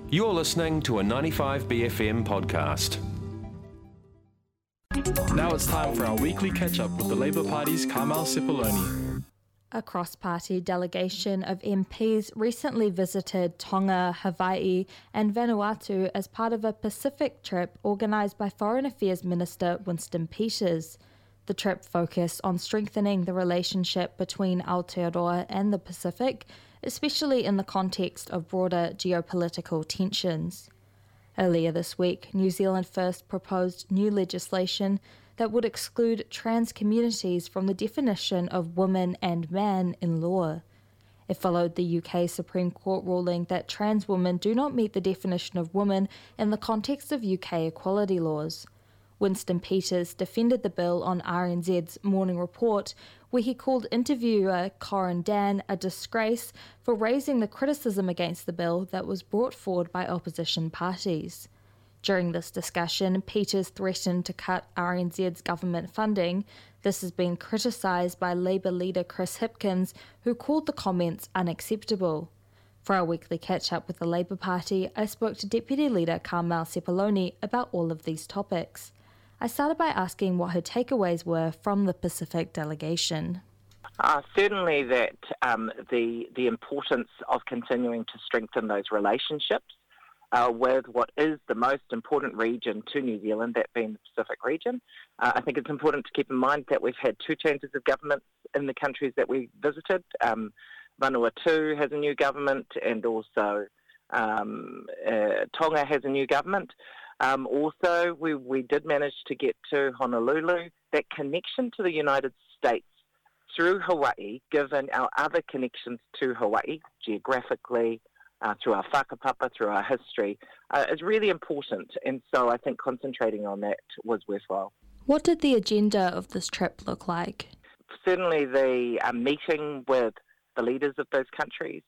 You're listening to a 95BFM podcast. Now it's time for our weekly catch-up with the Labour Party's Carmel Sepuloni. A cross-party delegation of MPs recently visited Tonga, Hawaii and Vanuatu as part of a Pacific trip organised by Foreign Affairs Minister Winston Peters. The trip focused on strengthening the relationship between Aotearoa and the Pacific, especially in the context of broader geopolitical tensions. Earlier this week, New Zealand first proposed new legislation that would exclude trans communities from the definition of woman and man in law. It followed the UK Supreme Court ruling that trans women do not meet the definition of woman in the context of UK equality laws. Winston Peters defended the bill on RNZ's Morning Report, where he called interviewer Corin Dan a disgrace for raising the criticism against the bill that was brought forward by opposition parties. During this discussion, Peters threatened to cut RNZ's government funding. This has been criticised by Labour leader Chris Hipkins, who called the comments unacceptable. For our weekly catch-up with the Labour Party, I spoke to Deputy Leader Carmel Sepuloni about all of these topics. I started by asking what her takeaways were from the Pacific delegation. Certainly that the importance of continuing to strengthen those relationships with what is the most important region to New Zealand, that being the Pacific region. I think it's important to keep in mind that we've had two changes of government in the countries that we visited. Vanuatu has a new government, and also Tonga has a new government. Also, we did manage to get to Honolulu. That connection to the United States through Hawaii, given our other connections to Hawaii, geographically, through our whakapapa, through our history, is really important. And so I think concentrating on that was worthwhile. What did the agenda of this trip look like? Certainly the meeting with the leaders of those countries,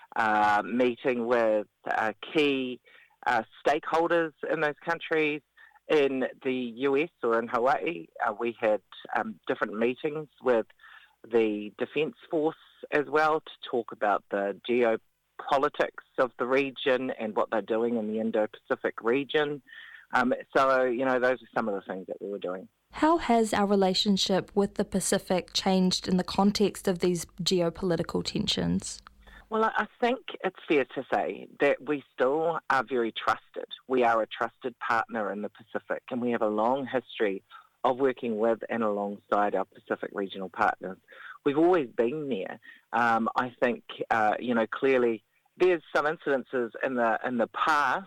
meeting with key stakeholders in those countries. In the US or in Hawaii, we had different meetings with the Defence Force as well to talk about the geopolitics of the region and what they're doing in the Indo-Pacific region. So, those are some of the things that we were doing. How has our relationship with the Pacific changed in the context of these geopolitical tensions? Well, I think it's fair to say that we still are very trusted. We are a trusted partner in the Pacific, and we have a long history of working with and alongside our Pacific regional partners. We've always been there. I think, clearly there's some incidences in the past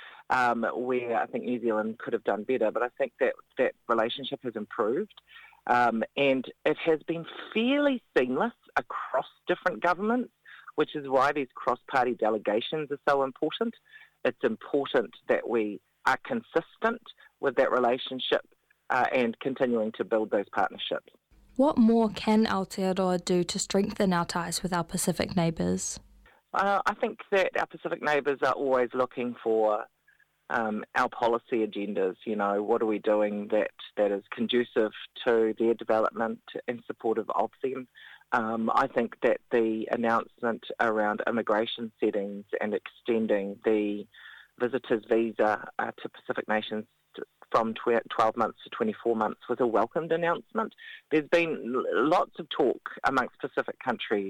where I think New Zealand could have done better, but I think that relationship has improved. And it has been fairly seamless across different governments, which is why these cross-party delegations are so important. It's important that we are consistent with that relationship and continuing to build those partnerships. What more can Aotearoa do to strengthen our ties with our Pacific neighbours? I think that our Pacific neighbours are always looking for our policy agendas. What are we doing that is conducive to their development and supportive of them? I think that the announcement around immigration settings and extending the visitors visa to Pacific nations from 12 months to 24 months was a welcomed announcement. There's been lots of talk amongst Pacific countries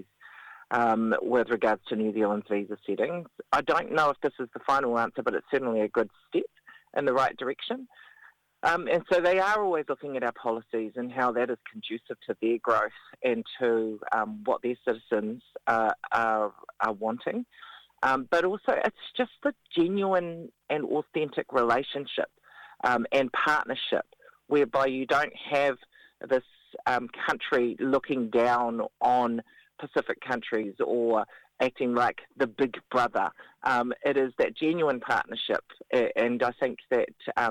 with regards to New Zealand's visa settings. I don't know if this is the final answer, but it's certainly a good step in the right direction. And so they are always looking at our policies and how that is conducive to their growth and to what their citizens are wanting. But also it's just the genuine and authentic relationship and partnership whereby you don't have this country looking down on Pacific countries or acting like the big brother. It is that genuine partnership, and I think that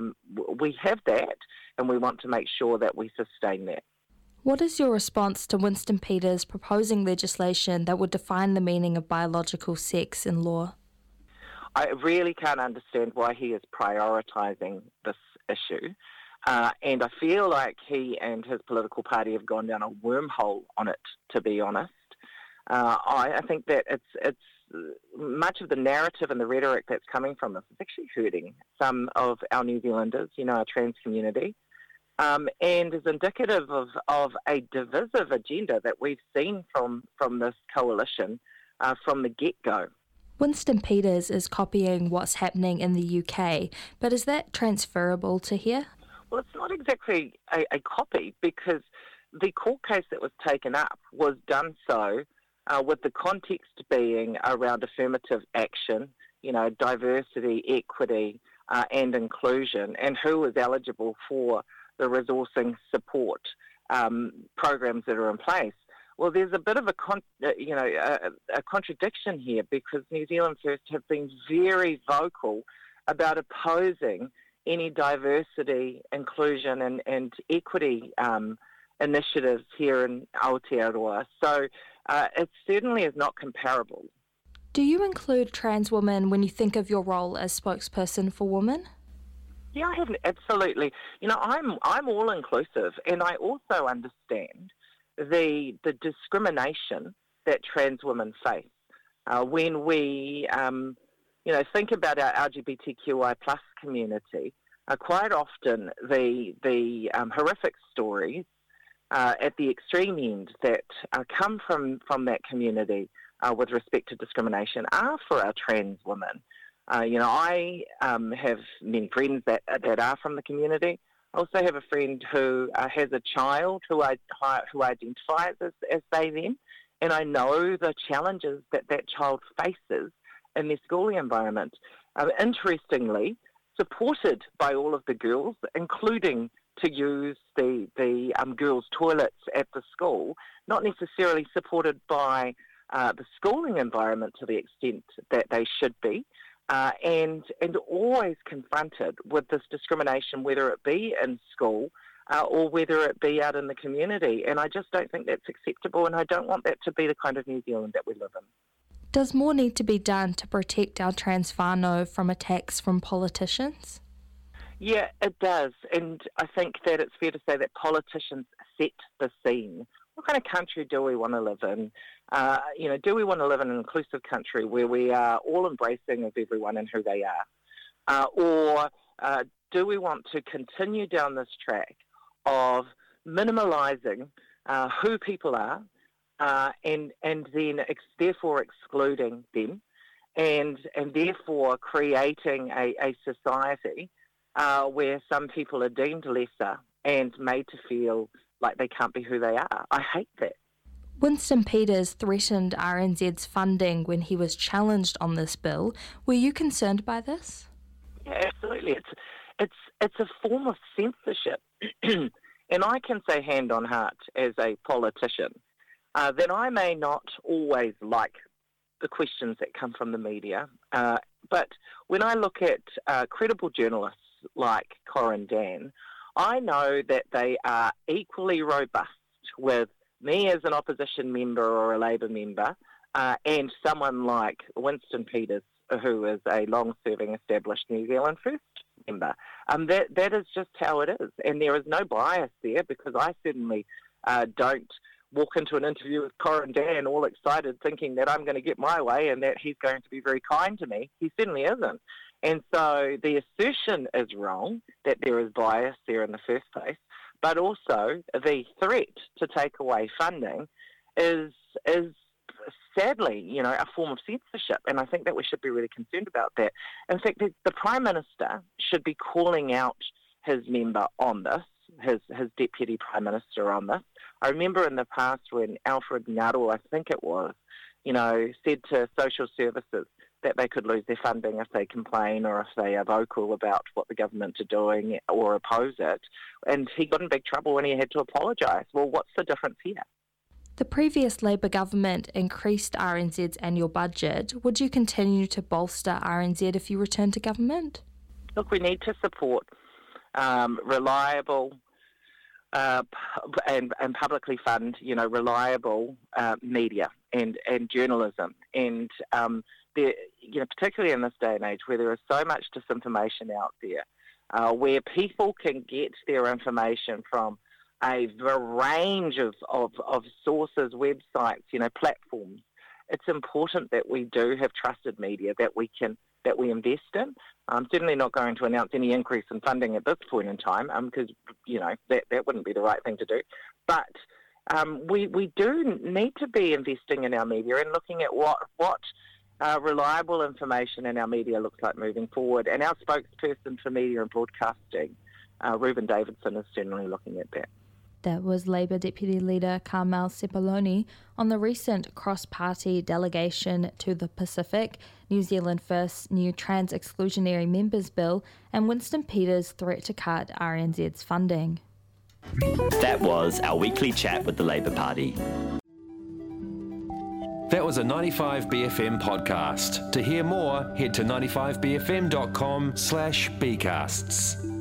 we have that, and we want to make sure that we sustain that. What is your response to Winston Peters proposing legislation that would define the meaning of biological sex in law? I really can't understand why he is prioritising this issue. And I feel like he and his political party have gone down a wormhole on it, to be honest. I think that it's much of the narrative and the rhetoric that's coming from this is actually hurting some of our New Zealanders, our trans community, and is indicative of a divisive agenda that we've seen from this coalition from the get-go. Winston Peters is copying what's happening in the UK, but is that transferable to here? Well, it's not exactly a copy, because the court case that was taken up was done so with the context being around affirmative action, diversity, equity, and inclusion, and who was eligible for the resourcing support programs that are in place. Well, there's a bit of a contradiction here, because New Zealand First have been very vocal about opposing any diversity, inclusion, and equity initiatives here in Aotearoa. So it certainly is not comparable. Do you include trans women when you think of your role as spokesperson for women? Yeah, I have, absolutely. I'm all inclusive, and I also understand the discrimination that trans women face when we think about our LGBTQI plus community. Quite often the horrific stories at the extreme end that come from that community with respect to discrimination are for our trans women. I have many friends that are from the community. I also have a friend who has a child who identifies as they them, and I know the challenges that child faces in their schooling environment. Interestingly, supported by all of the girls, including to use the girls' toilets at the school, not necessarily supported by the schooling environment to the extent that they should be. And always confronted with this discrimination, whether it be in school or whether it be out in the community. And I just don't think that's acceptable, and I don't want that to be the kind of New Zealand that we live in. Does more need to be done to protect our trans whānau from attacks from politicians? Yeah, it does. And I think that it's fair to say that politicians set the scene. What kind of country do we want to live in? Do we want to live in an inclusive country where we are all embracing of everyone and who they are? Or do we want to continue down this track of minimalising who people are and then therefore excluding them and therefore creating a society where some people are deemed lesser and made to feel like they can't be who they are? I hate that. Winston Peters threatened RNZ's funding when he was challenged on this bill. Were you concerned by this? Yeah, absolutely. It's a form of censorship. And I can say hand on heart as a politician that I may not always like the questions that come from the media. But when I look at credible journalists like Corin Dan, I know that they are equally robust with me as an opposition member or a Labour member, and someone like Winston Peters, who is a long-serving established New Zealand First member. That is just how it is, and there is no bias there, because I certainly don't walk into an interview with Corin Dan all excited thinking that I'm going to get my way and that he's going to be very kind to me. He certainly isn't. And so the assertion is wrong that there is bias there in the first place, but also the threat to take away funding is sadly, a form of censorship, and I think that we should be really concerned about that. In fact, the Prime Minister should be calling out his member on this, his Deputy Prime Minister on this. I remember in the past when Alfred Ngaro, I think it was, said to social services that they could lose their funding if they complain or if they are vocal about what the government are doing or oppose it. And he got in big trouble when he had to apologise. Well, what's the difference here? The previous Labour government increased RNZ's annual budget. Would you continue to bolster RNZ if you return to government? Look, we need to support reliable and publicly fund, reliable media and journalism. And particularly in this day and age where there is so much disinformation out there, where people can get their information from a range of sources, websites, platforms, it's important that we do have trusted media that we invest in. I'm certainly not going to announce any increase in funding at this point in time because, that wouldn't be the right thing to do. But we do need to be investing in our media and looking at what reliable information in our media looks like moving forward. And our spokesperson for media and broadcasting, Reuben Davidson, is certainly looking at that. That was Labour Deputy Leader Carmel Sepuloni on the recent cross-party delegation to the Pacific, New Zealand First's new trans-exclusionary members bill, and Winston Peters' threat to cut RNZ's funding. That was our weekly chat with the Labour Party. That was a 95BFM podcast. To hear more, head to 95bfm.com/bcasts.